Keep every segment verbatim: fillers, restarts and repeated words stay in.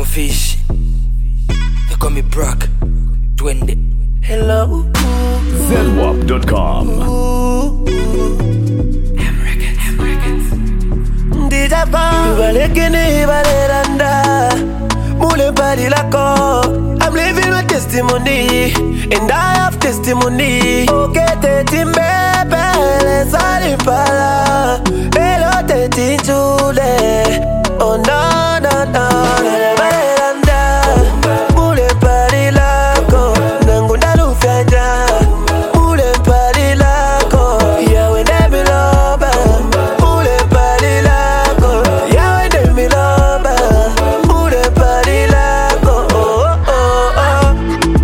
fish. They call me Brock. Twende. Hello. Zedwap dot com. I'm living my testimony, and I have testimony. Okay, teti mbebe, lesari pala. Hello, teti chule. Oh no, no, no, no. Baranda, mule pari lako. Nangunda lufyaja, mule pari lako. Yawe nemi loba, mule pari lako. Yawe nemi loba, mule pari lako. Oh, oh, oh.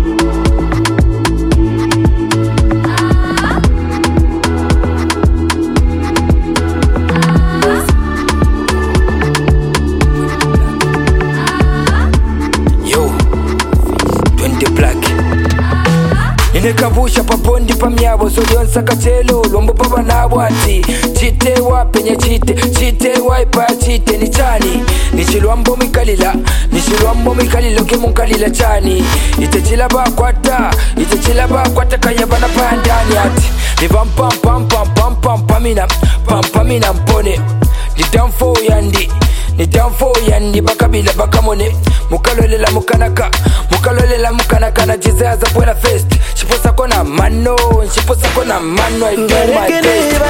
Yo, twende black. Inekavusha papondi pamyabo solyonsa kachelo lombo papa nabwati chite wapenye chite chite waipa chite ni chani nichilwambo mikalila nichilwambo mikalila ke munkalila chani itechila bakwata itechila bakwata kaya bana pandani ati ni pam pam pam pam pam pam pamina pam pamina mpone ni damfo yandi ni damfo yandi bakabila bakamone mukalolela mukanaka mukalolela mukanaka na jizaza buena fest shiposa kona mano shiposa kona mano I do my best.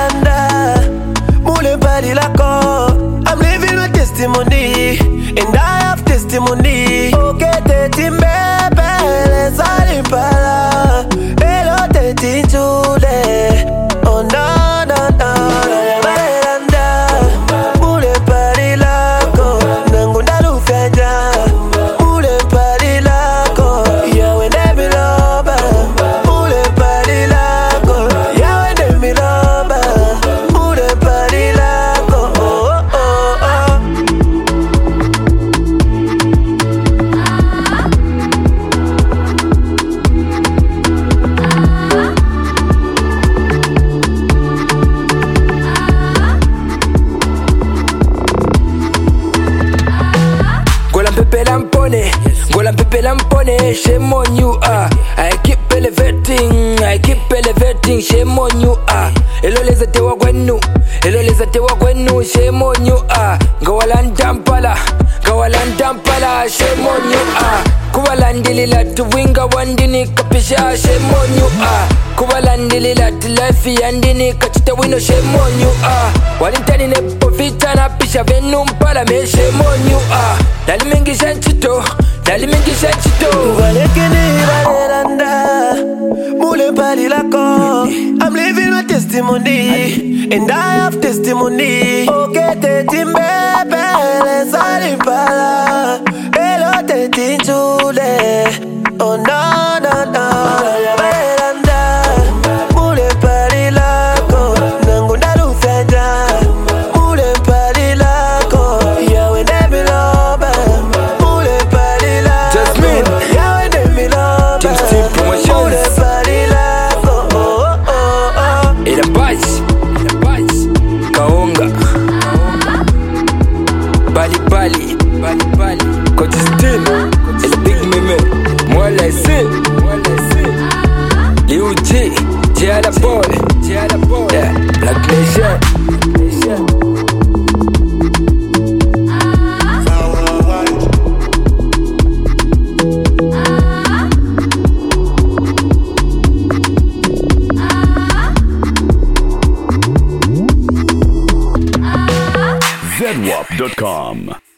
Mule pari lako. I'm living my testimony, and I have testimony. Okay, teti mbebe, lesari pala. Hello, teti chule. Oh no, no, no, no. Baranda, mule pari lako. Nangunda lufyaja, mule pari lako. Yawe nemi loba, mule pari lako. Yawe nemi loba, mule pari lako. Oh, oh, oh. Gola mpepela mpone, gola mpepela mpone, shame on you ah. I keep elevating, I keep elevating, shame on you ah. Eloleza tewa kwenu, eloleza tewa kwenu, shame on you ah. Gawalandampala, gawalandampala, shame on you ah. Kubalandilila tuwinga wandini kapisha, shame on you ah. Kubalandilila life yandini kachita wino, shame on you ah. Walintani nepo vita na pisha venu mpala me, shame on you ah. Dalimingisha nchito, dalimingisha nchito. Walekini baranda, mule pari lako. I'm living my testimony, and I have testimony. Okay, teti mbebe, lesari pala. Hello, teti chule. Oh no, no, no. Baranda, mule pari lako. Nangunda lufyaja, mule pari lako. Yawe nemi loba, mule pari lako. Jasmine. Yawe nemi loba, Team Steve Promotions. mule pari lako. Oh, oh, oh. Ila baji, ila baji. Kaonga, bali bali, bali bali. Coach Steve, ila big meme. Mwala isi, mwala isi. Liu G, Jada Boy, Jada Boy. Yeah, Black Nation, Nation. Zedwap dot com.